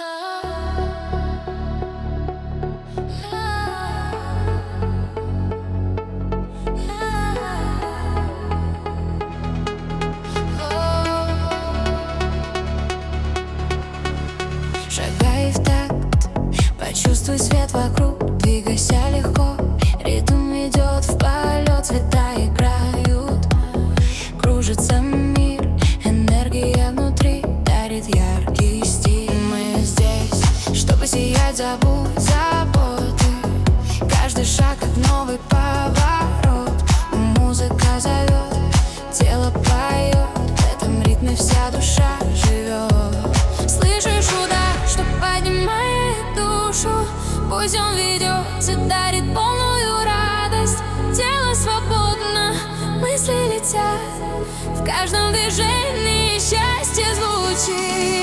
Шагай в такт, почувствуй свет вокруг, двигайся легко, ритм идет в полет, цвета играют, кружится мир, энергия внутри дарит яркий стиль. Мы здесь, чтобы сиять, забудь заботы, каждый шаг как новый поворот. Музыка зовет, тело поет, в этом ритме вся душа живет. Слышишь удар, что поднимает душу, пусть он ведется, дарит полную радость. Тело свободно, мысли летят, в каждом движении счастье звучит.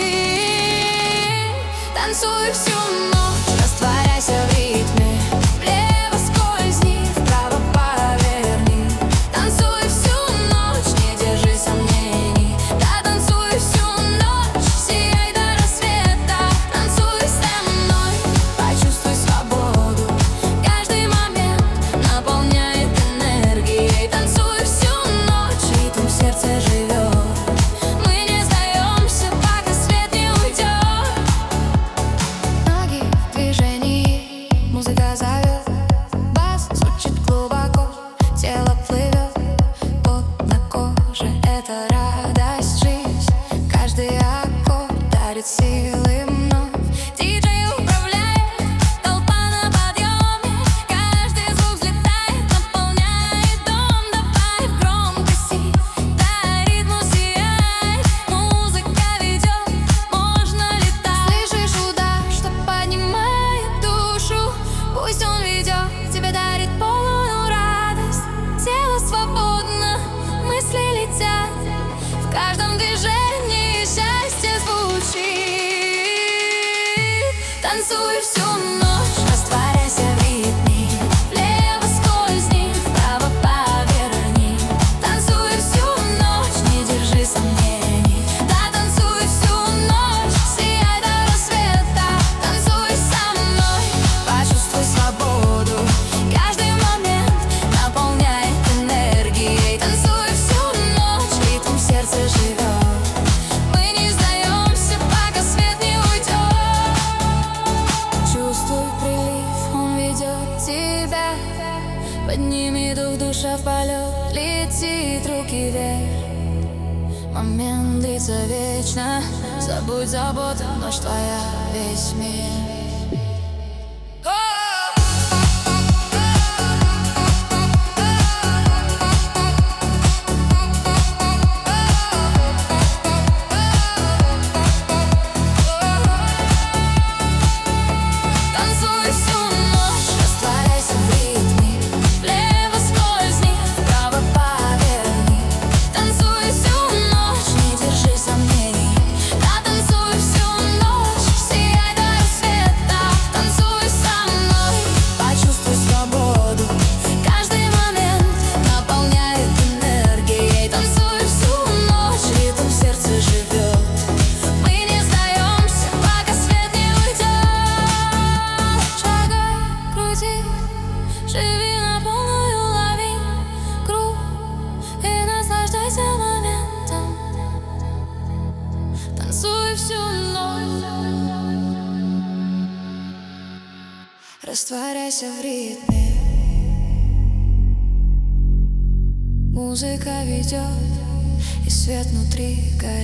Танцуй всю ночь, растворяйся в ритме, влево скользни, вправо поверни. Танцуй всю ночь, не держи сомнений, да танцуй всю ночь, сияй до рассвета. Танцуй со мной, почувствуй свободу, каждый момент наполняет энергией. Танцуй всю ночь, ритм в сердце живет, мы не сдаемся, пока свет не уйдет. Ноги в движении, музыка зовет, бас звучит глубоко, тело плывет, пот на коже — это радость, жизнь. Каждый аккорд дарит силы вновь. Диджей управляет, толпа на подъеме, каждый звук взлетает, наполняет дом. Добавь громкости, дай ритму сияй, музыка ведет, можно летать. Слышишь удар, что поднимает душу, пусть он ведет, тебе дарит полную радость. Тело свободно, мысли летят, в каждом движении счастье звучит. Танцуй всю ночь, растворяйся в ритме, влево скользни, вправо поверни. Танцуй всю ночь, не держи сомнений, да танцуй всю ночь, сияй до рассвета. Танцуй со мной, почувствуй свободу, каждый момент наполняет энергией. Танцуй всю ночь, ритм в сердце живет, мы не сдаемся, пока свет не уйдет. Чувствуй прилив, он ведет тебя, подними дух, душа в полет летит, руки вверх. Момент длится вечно, забудь заботы, ночь твоя, весь мир. Танцуй всю ночь, растворяйся в ритме, влево скользни, вправо поверни. Танцуй всю ночь, не держи сомнений, да танцуй всю ночь, сияй до рассвета. Танцуй со мной, почувствуй свободу, каждый момент наполняет энергией. Танцуй всю ночь, ритм в сердце живет, мы не сдаемся, пока свет не уйдет. Шагай, крути, живи на полную, лови круг и наслаждайся моментом. Танцуй всю ночь, растворяйся в ритме, музыка ведет, и свет внутри горит.